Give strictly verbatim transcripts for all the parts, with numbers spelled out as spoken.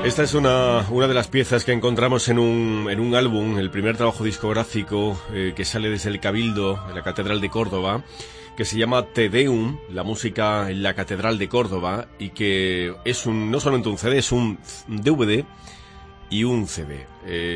Esta es una, una de las piezas que encontramos en un, en un álbum, el primer trabajo discográfico eh, que sale desde el Cabildo de la Catedral de Córdoba, que se llama Te Deum, la música en la Catedral de Córdoba, y que es un, no solamente un C D, es un D V D y un C D.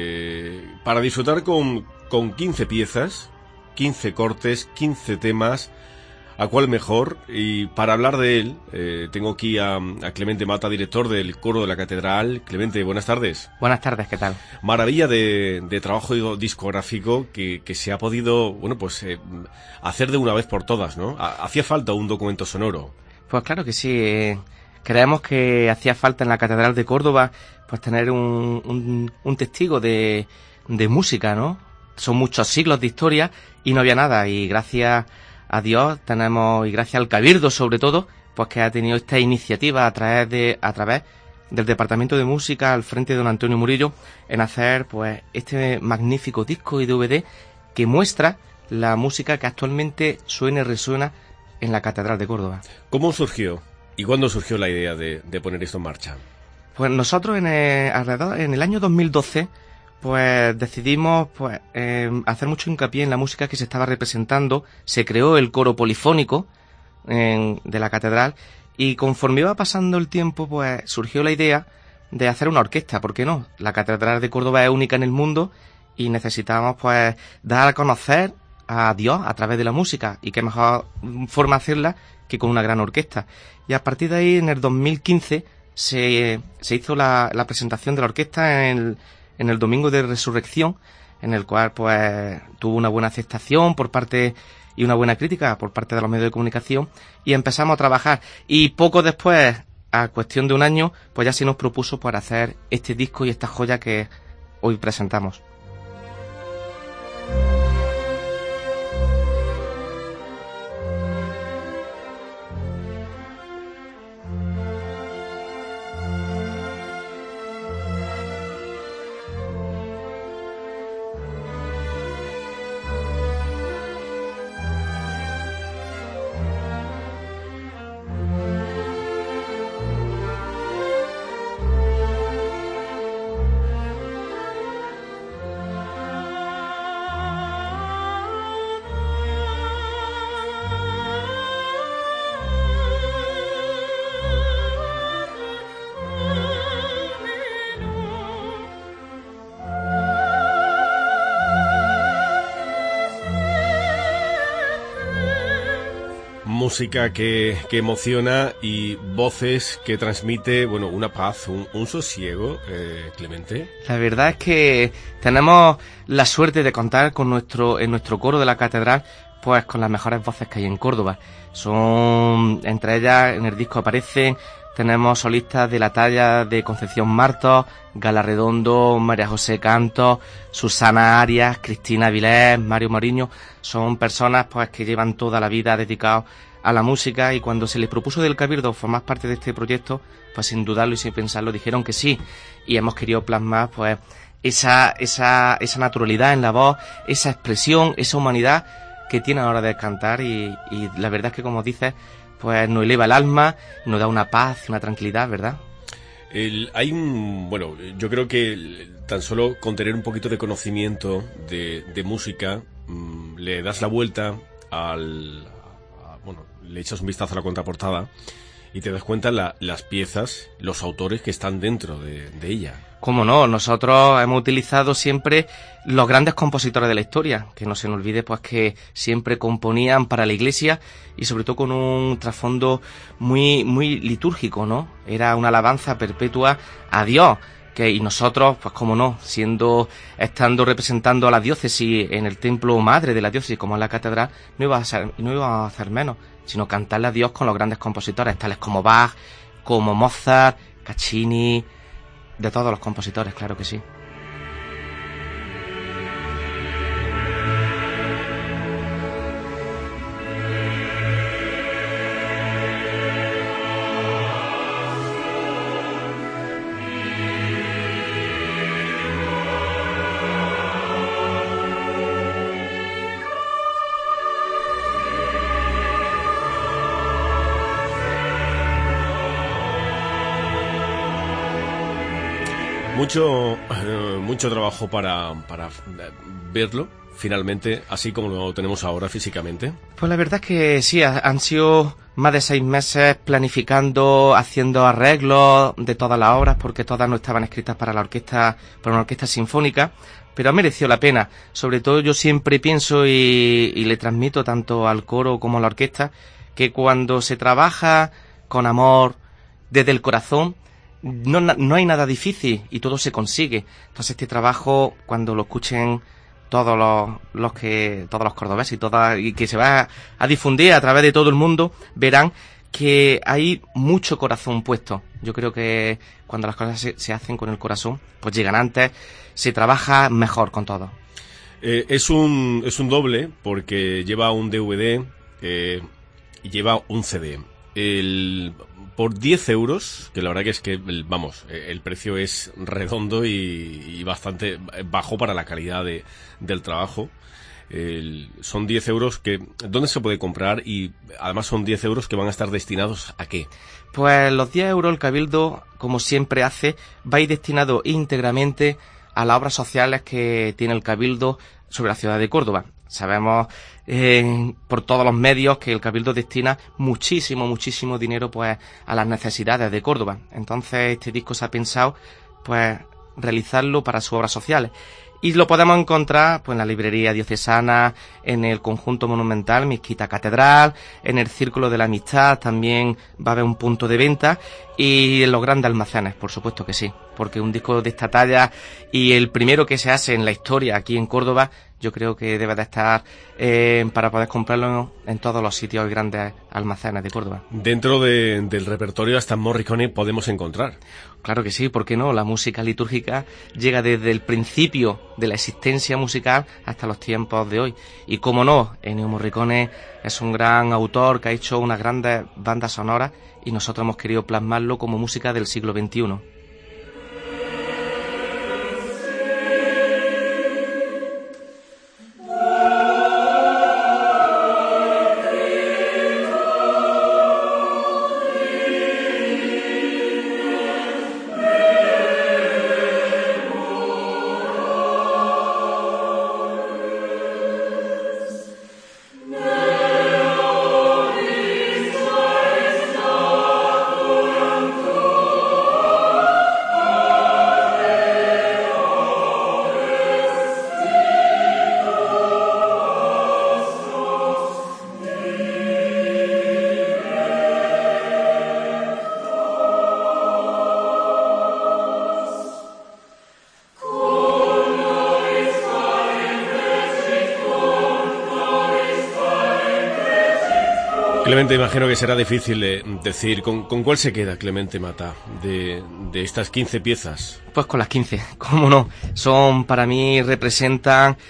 Eh, para disfrutar con, con quince piezas, quince cortes, quince temas, a cuál mejor. Y para hablar de él, eh, tengo aquí a, a Clemente Mata, director del Coro de la Catedral. Clemente, buenas tardes. Buenas tardes, ¿qué tal? Maravilla de, de trabajo discográfico que, que se ha podido, bueno, pues eh, hacer de una vez por todas, ¿no? Hacía falta un documento sonoro. Pues claro que sí. Eh, creemos que hacía falta en la Catedral de Córdoba, pues tener un, un, un testigo de, de música, ¿no? Son muchos siglos de historia y no había nada, y gracias a Dios tenemos, y gracias al Cabildo sobre todo, pues que ha tenido esta iniciativa a través de a través del Departamento de Música al frente de don Antonio Murillo, en hacer pues este magnífico disco y D V D que muestra la música que actualmente suena y resuena en la Catedral de Córdoba. ¿Cómo surgió y cuándo surgió la idea de, de poner esto en marcha? Pues nosotros en el, alrededor, en el año dos mil doce pues decidimos pues eh, hacer mucho hincapié en la música que se estaba representando. Se creó el coro polifónico en, de la catedral, y conforme iba pasando el tiempo pues surgió la idea de hacer una orquesta. ¿Por qué no? La Catedral de Córdoba es única en el mundo y necesitamos pues dar a conocer a Dios a través de la música, y qué mejor forma hacerla que con una gran orquesta. Y a partir de ahí, en el dos mil quince se, se hizo la, la presentación de la orquesta en el en el Domingo de Resurrección, en el cual pues tuvo una buena aceptación por parte y una buena crítica por parte de los medios de comunicación, y empezamos a trabajar. Y poco después, a cuestión de un año, pues ya se nos propuso para hacer este disco y esta joya que hoy presentamos. Música que, que emociona, y voces que transmite, bueno, una paz, un, un sosiego, eh, Clemente. La verdad es que tenemos la suerte de contar con nuestro, en nuestro coro de la catedral, pues con las mejores voces que hay en Córdoba. Son, entre ellas, en el disco aparecen, tenemos solistas de la talla de Concepción Martos, Gala Redondo, María José Cantos, Susana Arias, Cristina Vilés, Mario Moriño. Son personas pues que llevan toda la vida dedicados a la música, y cuando se les propuso del Cabildo formar parte de este proyecto, pues sin dudarlo y sin pensarlo dijeron que sí, y hemos querido plasmar pues esa esa esa naturalidad en la voz, esa expresión, esa humanidad que tiene a la hora de cantar, y, y la verdad es que, como dices, pues nos eleva el alma, nos da una paz, una tranquilidad, ¿verdad? El, hay un, bueno, yo creo que tan solo con tener un poquito de conocimiento de, de música, mmm, le das la vuelta al, a, bueno, le echas un vistazo a la contraportada y te das cuenta la, las piezas, los autores que están dentro de, de ella. Cómo no, nosotros hemos utilizado siempre los grandes compositores de la historia, que no se nos olvide pues que siempre componían para la iglesia, y sobre todo con un trasfondo muy muy litúrgico, ¿no? Era una alabanza perpetua a Dios, que y nosotros, pues cómo no, siendo estando representando a la diócesis en el templo madre de la diócesis como es la catedral, no iba a ser, no iba a hacer menos, sino cantarle a Dios con los grandes compositores, tales como Bach, como Mozart, Caccini, de todos los compositores, claro que sí. Mucho, eh, mucho trabajo para, para verlo, finalmente, así como lo tenemos ahora físicamente. Pues la verdad es que sí, han sido más de seis meses planificando, haciendo arreglos de todas las obras, porque todas no estaban escritas para la orquesta, para una orquesta sinfónica, pero ha merecido la pena. Sobre todo yo siempre pienso y, y le transmito tanto al coro como a la orquesta, que cuando se trabaja con amor, desde el corazón, no, no hay nada difícil y todo se consigue. Entonces este trabajo, cuando lo escuchen todos los, los que todos los cordobeses y toda, y que se va a, a difundir a través de todo el mundo, verán que hay mucho corazón puesto. Yo creo que cuando las cosas se, se hacen con el corazón, pues llegan antes, se trabaja mejor con todo. Eh, es un es un doble porque lleva un D V D eh, y lleva un C D. El por diez euros, que la verdad que es que, vamos, el precio es redondo y, y bastante bajo para la calidad de, del trabajo. El, son diez euros que, ¿dónde se puede comprar? Y además son diez euros que van a estar destinados ¿a qué? Pues los diez euros el Cabildo, como siempre hace, va a ir destinado íntegramente a las obras sociales que tiene el Cabildo sobre la ciudad de Córdoba. Sabemos eh, por todos los medios que el Cabildo destina muchísimo, muchísimo dinero pues a las necesidades de Córdoba. Entonces este disco se ha pensado pues realizarlo para sus obras sociales. Y lo podemos encontrar pues en la librería diocesana, en el conjunto monumental Mezquita Catedral, en el Círculo de la Amistad también va a haber un punto de venta y en los grandes almacenes, por supuesto que sí, porque un disco de esta talla y el primero que se hace en la historia aquí en Córdoba, yo creo que debe de estar eh, para poder comprarlo en todos los sitios y grandes almacenes de Córdoba. Dentro de, del repertorio hasta Morricone podemos encontrar. Claro que sí, ¿por qué no? La música litúrgica llega desde el principio de la existencia musical hasta los tiempos de hoy. Y cómo no, Ennio Morricone es un gran autor que ha hecho unas grandes bandas sonoras y nosotros hemos querido plasmarlo como música del siglo veintiuno. Clemente, imagino que será difícil eh, decir ¿con, con cuál se queda Clemente Mata de, de estas quince piezas. Pues con las quince, cómo no. Son, para mí, representan,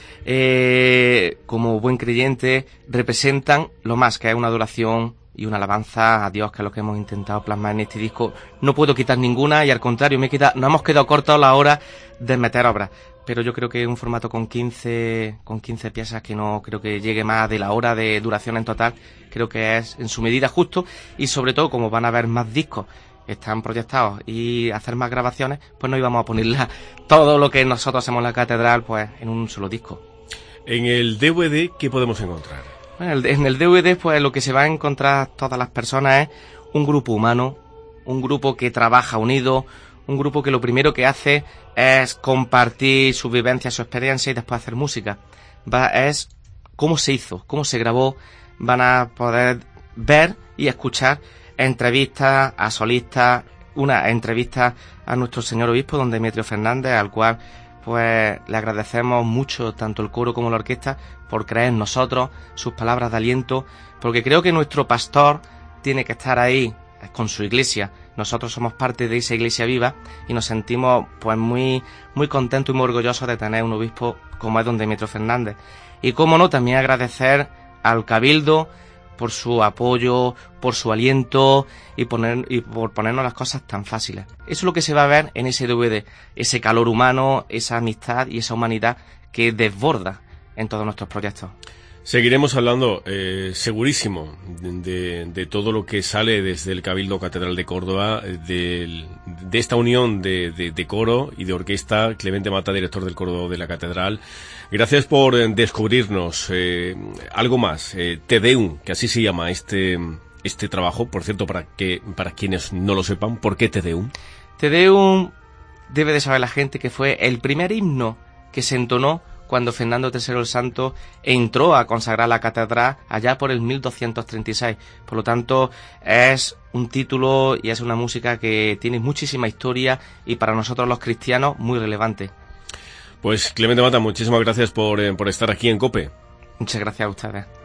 eh, como buen creyente, representan lo más que es una adoración y una alabanza a Dios, que es lo que hemos intentado plasmar en este disco. No puedo quitar ninguna y al contrario, me queda, nos hemos quedado cortos a la hora de meter obras. Pero yo creo que un formato con quince, con quince piezas que no creo que llegue más de la hora de duración en total, creo que es en su medida justo y sobre todo como van a haber más discos, están proyectados y hacer más grabaciones, pues no íbamos a ponerla todo lo que nosotros hacemos en la catedral pues en un solo disco. En el D V D, ¿qué podemos encontrar? Bueno, en el D V D pues lo que se va a encontrar todas las personas es un grupo humano, un grupo que trabaja unido, un grupo que lo primero que hace es compartir su vivencia, su experiencia y después hacer música. Va, es cómo se hizo, cómo se grabó. Van a poder ver y escuchar entrevistas a solistas, una entrevista a nuestro señor obispo, don Demetrio Fernández, al cual pues le agradecemos mucho tanto el coro como la orquesta por creer en nosotros, sus palabras de aliento, porque creo que nuestro pastor tiene que estar ahí con su iglesia. Nosotros somos parte de esa iglesia viva y nos sentimos pues muy muy contentos y muy orgullosos de tener un obispo como es don Demetrio Fernández. Y cómo no, también agradecer al Cabildo por su apoyo, por su aliento y, poner, y por ponernos las cosas tan fáciles. Eso es lo que se va a ver en ese D V D, ese calor humano, esa amistad y esa humanidad que desborda en todos nuestros proyectos. Seguiremos hablando, eh, segurísimo, de, de todo lo que sale desde el Cabildo Catedral de Córdoba, del, de esta unión de, de, de coro y de orquesta. Clemente Mata, director del coro de la Catedral. Gracias por eh, descubrirnos eh, algo más. Eh, Te Deum, que así se llama este este trabajo. Por cierto, para que para quienes no lo sepan, ¿por qué Te Deum? Te Deum debe de saber la gente que fue el primer himno que se entonó cuando Fernando tercero el Santo entró a consagrar la catedral allá por el mil doscientos treinta y seis. Por lo tanto, es un título y es una música que tiene muchísima historia y para nosotros los cristianos muy relevante. Pues Clemente Mata, muchísimas gracias por, eh, por estar aquí en COPE. Muchas gracias a ustedes.